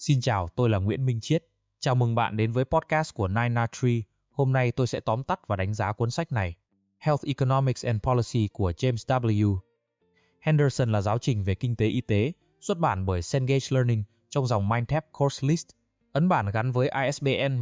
Xin chào, tôi là Nguyễn Minh Chiết. Chào mừng bạn đến với podcast của 993. Hôm nay tôi sẽ tóm tắt và đánh giá cuốn sách này, Health Economics and Policy của James W. Henderson là giáo trình về kinh tế y tế, xuất bản bởi Cengage Learning trong dòng Mindtap Course List. Ấn bản gắn với ISBN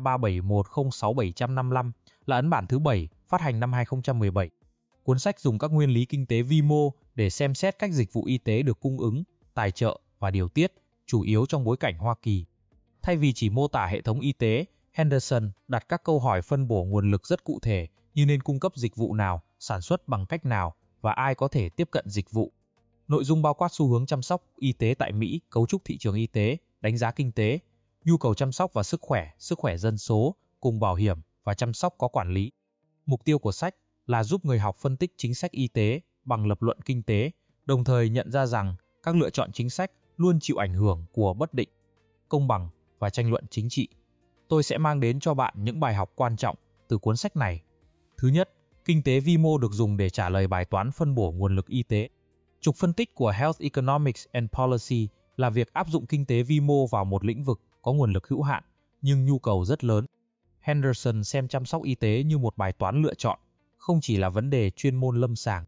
1337106755 là ấn bản thứ 7, phát hành năm 2017. Cuốn sách dùng các nguyên lý kinh tế vi mô để xem xét cách dịch vụ y tế được cung ứng, tài trợ và điều tiết, chủ yếu trong bối cảnh Hoa Kỳ. Thay vì chỉ mô tả hệ thống y tế, Henderson đặt các câu hỏi phân bổ nguồn lực rất cụ thể như nên cung cấp dịch vụ nào, sản xuất bằng cách nào và ai có thể tiếp cận dịch vụ. Nội dung bao quát xu hướng chăm sóc y tế tại Mỹ, cấu trúc thị trường y tế, đánh giá kinh tế, nhu cầu chăm sóc và sức khỏe dân số, cùng bảo hiểm và chăm sóc có quản lý. Mục tiêu của sách là giúp người học phân tích chính sách y tế bằng lập luận kinh tế, đồng thời nhận ra rằng các lựa chọn chính sách luôn chịu ảnh hưởng của bất định, công bằng và tranh luận chính trị. Tôi sẽ mang đến cho bạn những bài học quan trọng từ cuốn sách này. Thứ nhất, kinh tế vi mô được dùng để trả lời bài toán phân bổ nguồn lực y tế. Trục phân tích của Health Economics and Policy là việc áp dụng kinh tế vi mô vào một lĩnh vực có nguồn lực hữu hạn nhưng nhu cầu rất lớn. Henderson xem chăm sóc y tế như một bài toán lựa chọn, không chỉ là vấn đề chuyên môn lâm sàng.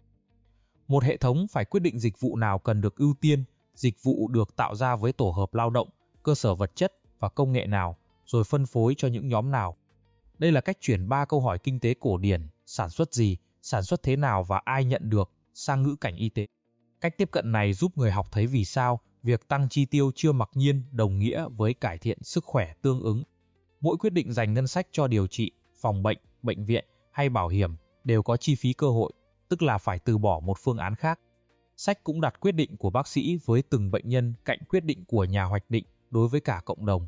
Một hệ thống phải quyết định dịch vụ nào cần được ưu tiên, dịch vụ được tạo ra với tổ hợp lao động, cơ sở vật chất và công nghệ nào, rồi phân phối cho những nhóm nào. Đây là cách chuyển 3 câu hỏi kinh tế cổ điển, sản xuất gì, sản xuất thế nào và ai nhận được, sang ngữ cảnh y tế. Cách tiếp cận này giúp người học thấy vì sao việc tăng chi tiêu chưa mặc nhiên đồng nghĩa với cải thiện sức khỏe tương ứng. Mỗi quyết định dành ngân sách cho điều trị, phòng bệnh, bệnh viện hay bảo hiểm đều có chi phí cơ hội, tức là phải từ bỏ một phương án khác. Sách cũng đặt quyết định của bác sĩ với từng bệnh nhân cạnh quyết định của nhà hoạch định đối với cả cộng đồng.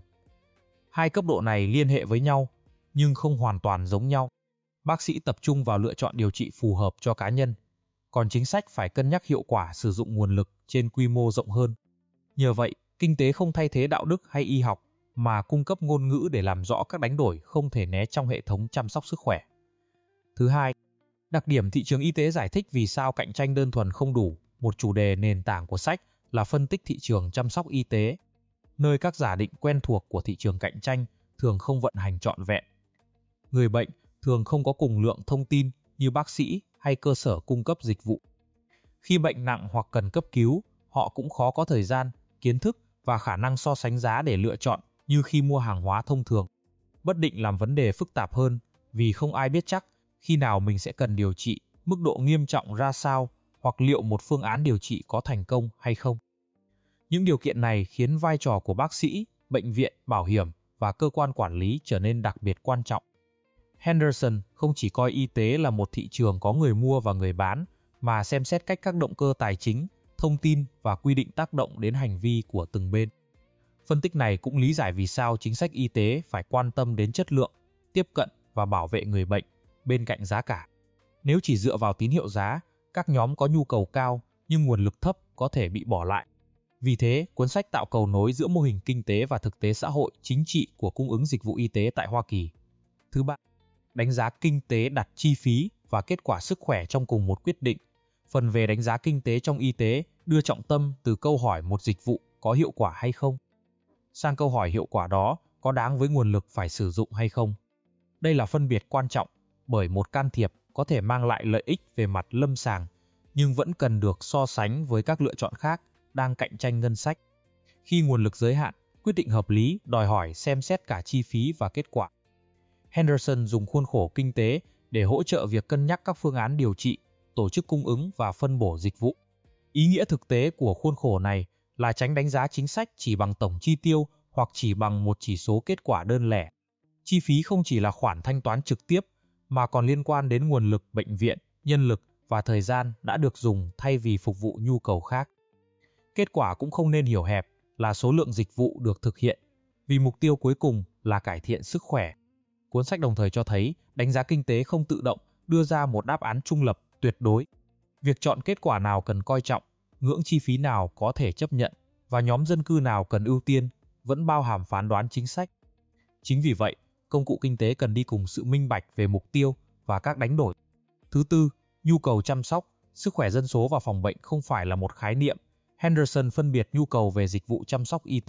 Hai cấp độ này liên hệ với nhau, nhưng không hoàn toàn giống nhau. Bác sĩ tập trung vào lựa chọn điều trị phù hợp cho cá nhân, còn chính sách phải cân nhắc hiệu quả sử dụng nguồn lực trên quy mô rộng hơn. Nhờ vậy, kinh tế không thay thế đạo đức hay y học, mà cung cấp ngôn ngữ để làm rõ các đánh đổi không thể né trong hệ thống chăm sóc sức khỏe. Thứ hai, đặc điểm thị trường y tế giải thích vì sao cạnh tranh đơn thuần không đủ. Một chủ đề nền tảng của sách là phân tích thị trường chăm sóc y tế, nơi các giả định quen thuộc của thị trường cạnh tranh thường không vận hành trọn vẹn. Người bệnh thường không có cùng lượng thông tin như bác sĩ hay cơ sở cung cấp dịch vụ. Khi bệnh nặng hoặc cần cấp cứu, họ cũng khó có thời gian, kiến thức và khả năng so sánh giá để lựa chọn như khi mua hàng hóa thông thường. Bất định làm vấn đề phức tạp hơn vì không ai biết chắc khi nào mình sẽ cần điều trị, mức độ nghiêm trọng ra sao hoặc liệu một phương án điều trị có thành công hay không. Những điều kiện này khiến vai trò của bác sĩ, bệnh viện, bảo hiểm và cơ quan quản lý trở nên đặc biệt quan trọng. Henderson không chỉ coi y tế là một thị trường có người mua và người bán, mà xem xét cách các động cơ tài chính, thông tin và quy định tác động đến hành vi của từng bên. Phân tích này cũng lý giải vì sao chính sách y tế phải quan tâm đến chất lượng, tiếp cận và bảo vệ người bệnh bên cạnh giá cả. Nếu chỉ dựa vào tín hiệu giá, các nhóm có nhu cầu cao nhưng nguồn lực thấp có thể bị bỏ lại. Vì thế, cuốn sách tạo cầu nối giữa mô hình kinh tế và thực tế xã hội chính trị của cung ứng dịch vụ y tế tại Hoa Kỳ. Thứ ba, đánh giá kinh tế đặt chi phí và kết quả sức khỏe trong cùng một quyết định. Phần về đánh giá kinh tế trong y tế đưa trọng tâm từ câu hỏi một dịch vụ có hiệu quả hay không, sang câu hỏi hiệu quả đó có đáng với nguồn lực phải sử dụng hay không. Đây là phân biệt quan trọng bởi một can thiệp có thể mang lại lợi ích về mặt lâm sàng, nhưng vẫn cần được so sánh với các lựa chọn khác đang cạnh tranh ngân sách. Khi nguồn lực giới hạn, quyết định hợp lý đòi hỏi xem xét cả chi phí và kết quả. Henderson dùng khuôn khổ kinh tế để hỗ trợ việc cân nhắc các phương án điều trị, tổ chức cung ứng và phân bổ dịch vụ. Ý nghĩa thực tế của khuôn khổ này là tránh đánh giá chính sách chỉ bằng tổng chi tiêu hoặc chỉ bằng một chỉ số kết quả đơn lẻ. Chi phí không chỉ là khoản thanh toán trực tiếp, mà còn liên quan đến nguồn lực bệnh viện, nhân lực và thời gian đã được dùng thay vì phục vụ nhu cầu khác. Kết quả cũng không nên hiểu hẹp là số lượng dịch vụ được thực hiện, vì mục tiêu cuối cùng là cải thiện sức khỏe. Cuốn sách đồng thời cho thấy đánh giá kinh tế không tự động đưa ra một đáp án trung lập, tuyệt đối. Việc chọn kết quả nào cần coi trọng, ngưỡng chi phí nào có thể chấp nhận và nhóm dân cư nào cần ưu tiên vẫn bao hàm phán đoán chính sách. Chính vì vậy, công cụ kinh tế cần đi cùng sự minh bạch về mục tiêu và các đánh đổi. Thứ tư, nhu cầu chăm sóc, sức khỏe dân số và phòng bệnh không phải là một khái niệm. Henderson phân biệt nhu cầu về dịch vụ chăm sóc y tế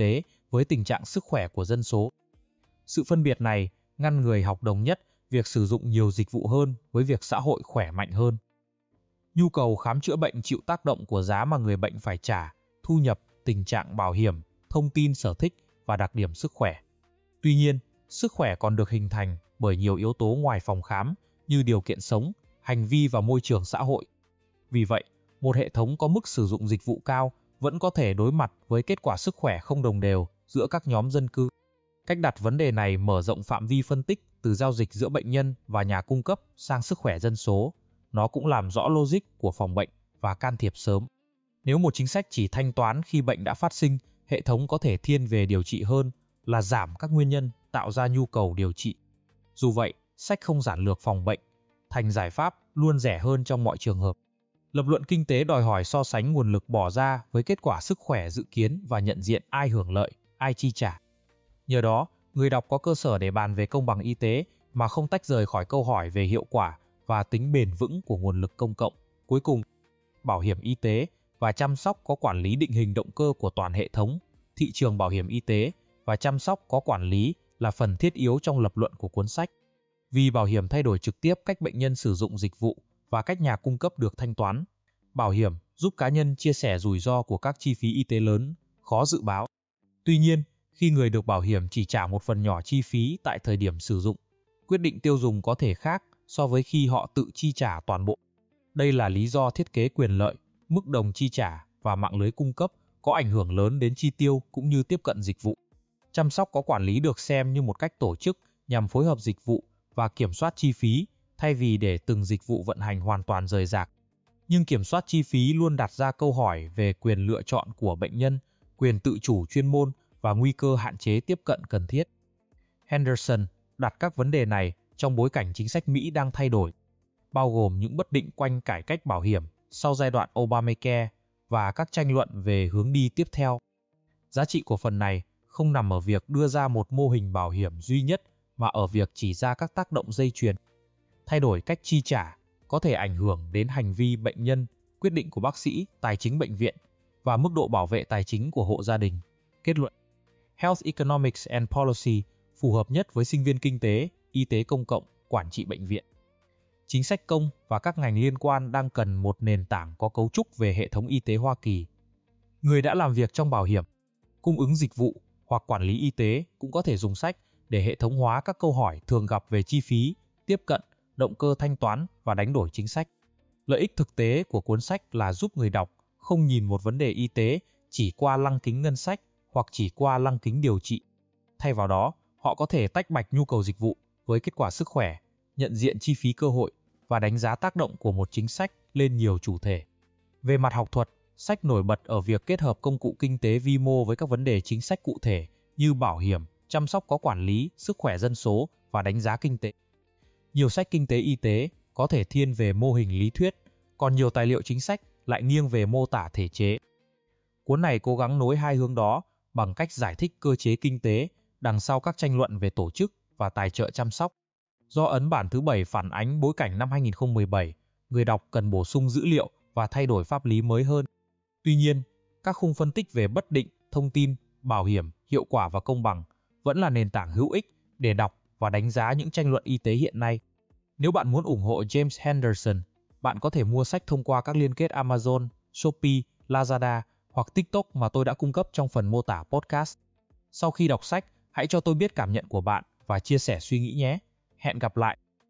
với tình trạng sức khỏe của dân số. Sự phân biệt này ngăn người học đồng nhất việc sử dụng nhiều dịch vụ hơn với việc xã hội khỏe mạnh hơn. Nhu cầu khám chữa bệnh chịu tác động của giá mà người bệnh phải trả, thu nhập, tình trạng bảo hiểm, thông tin sở thích và đặc điểm sức khỏe. Tuy nhiên, sức khỏe còn được hình thành bởi nhiều yếu tố ngoài phòng khám như điều kiện sống, hành vi và môi trường xã hội. Vì vậy, một hệ thống có mức sử dụng dịch vụ cao vẫn có thể đối mặt với kết quả sức khỏe không đồng đều giữa các nhóm dân cư. Cách đặt vấn đề này mở rộng phạm vi phân tích từ giao dịch giữa bệnh nhân và nhà cung cấp sang sức khỏe dân số. Nó cũng làm rõ logic của phòng bệnh và can thiệp sớm. Nếu một chính sách chỉ thanh toán khi bệnh đã phát sinh, hệ thống có thể thiên về điều trị hơn là giảm các nguyên nhân tạo ra nhu cầu điều trị. Dù vậy, sách không giản lược phòng bệnh thành giải pháp luôn rẻ hơn trong mọi trường hợp. Lập luận kinh tế đòi hỏi so sánh nguồn lực bỏ ra với kết quả sức khỏe dự kiến và nhận diện ai hưởng lợi, ai chi trả. Nhờ đó, người đọc có cơ sở để bàn về công bằng y tế mà không tách rời khỏi câu hỏi về hiệu quả và tính bền vững của nguồn lực công cộng. Cuối cùng, bảo hiểm y tế và chăm sóc có quản lý định hình động cơ của toàn hệ thống. Thị trường bảo hiểm y tế và chăm sóc có quản lý là phần thiết yếu trong lập luận của cuốn sách. Vì bảo hiểm thay đổi trực tiếp cách bệnh nhân sử dụng dịch vụ và cách nhà cung cấp được thanh toán. Bảo hiểm giúp cá nhân chia sẻ rủi ro của các chi phí y tế lớn, khó dự báo. Tuy nhiên, khi người được bảo hiểm chỉ trả một phần nhỏ chi phí tại thời điểm sử dụng, quyết định tiêu dùng có thể khác so với khi họ tự chi trả toàn bộ. Đây là lý do thiết kế quyền lợi, mức đồng chi trả và mạng lưới cung cấp có ảnh hưởng lớn đến chi tiêu cũng như tiếp cận dịch vụ. Chăm sóc có quản lý được xem như một cách tổ chức nhằm phối hợp dịch vụ và kiểm soát chi phí thay vì để từng dịch vụ vận hành hoàn toàn rời rạc. Nhưng kiểm soát chi phí luôn đặt ra câu hỏi về quyền lựa chọn của bệnh nhân, quyền tự chủ chuyên môn và nguy cơ hạn chế tiếp cận cần thiết. Henderson đặt các vấn đề này trong bối cảnh chính sách Mỹ đang thay đổi, bao gồm những bất định quanh cải cách bảo hiểm sau giai đoạn Obamacare và các tranh luận về hướng đi tiếp theo. Giá trị của phần này không nằm ở việc đưa ra một mô hình bảo hiểm duy nhất mà ở việc chỉ ra các tác động dây chuyền. Thay đổi cách chi trả có thể ảnh hưởng đến hành vi bệnh nhân, quyết định của bác sĩ, tài chính bệnh viện và mức độ bảo vệ tài chính của hộ gia đình. Kết luận: Health Economics and Policy phù hợp nhất với sinh viên kinh tế, y tế công cộng, quản trị bệnh viện. Chính sách công và các ngành liên quan đang cần một nền tảng có cấu trúc về hệ thống y tế Hoa Kỳ. Người đã làm việc trong bảo hiểm, cung ứng dịch vụ hoặc quản lý y tế cũng có thể dùng sách để hệ thống hóa các câu hỏi thường gặp về chi phí, tiếp cận, động cơ thanh toán và đánh đổi chính sách. Lợi ích thực tế của cuốn sách là giúp người đọc không nhìn một vấn đề y tế chỉ qua lăng kính ngân sách hoặc chỉ qua lăng kính điều trị. Thay vào đó, họ có thể tách bạch nhu cầu dịch vụ với kết quả sức khỏe, nhận diện chi phí cơ hội và đánh giá tác động của một chính sách lên nhiều chủ thể. Về mặt học thuật, sách nổi bật ở việc kết hợp công cụ kinh tế vi mô với các vấn đề chính sách cụ thể như bảo hiểm, chăm sóc có quản lý, sức khỏe dân số và đánh giá kinh tế. Nhiều sách kinh tế y tế có thể thiên về mô hình lý thuyết, còn nhiều tài liệu chính sách lại nghiêng về mô tả thể chế. Cuốn này cố gắng nối hai hướng đó bằng cách giải thích cơ chế kinh tế đằng sau các tranh luận về tổ chức và tài trợ chăm sóc. Do ấn bản thứ 7 phản ánh bối cảnh năm 2017, người đọc cần bổ sung dữ liệu và thay đổi pháp lý mới hơn. Tuy nhiên, các khung phân tích về bất định, thông tin, bảo hiểm, hiệu quả và công bằng vẫn là nền tảng hữu ích để đọc và đánh giá những tranh luận y tế hiện nay. Nếu bạn muốn ủng hộ James Henderson, bạn có thể mua sách thông qua các liên kết Amazon, Shopee, Lazada hoặc TikTok mà tôi đã cung cấp trong phần mô tả podcast. Sau khi đọc sách, hãy cho tôi biết cảm nhận của bạn và chia sẻ suy nghĩ nhé. Hẹn gặp lại!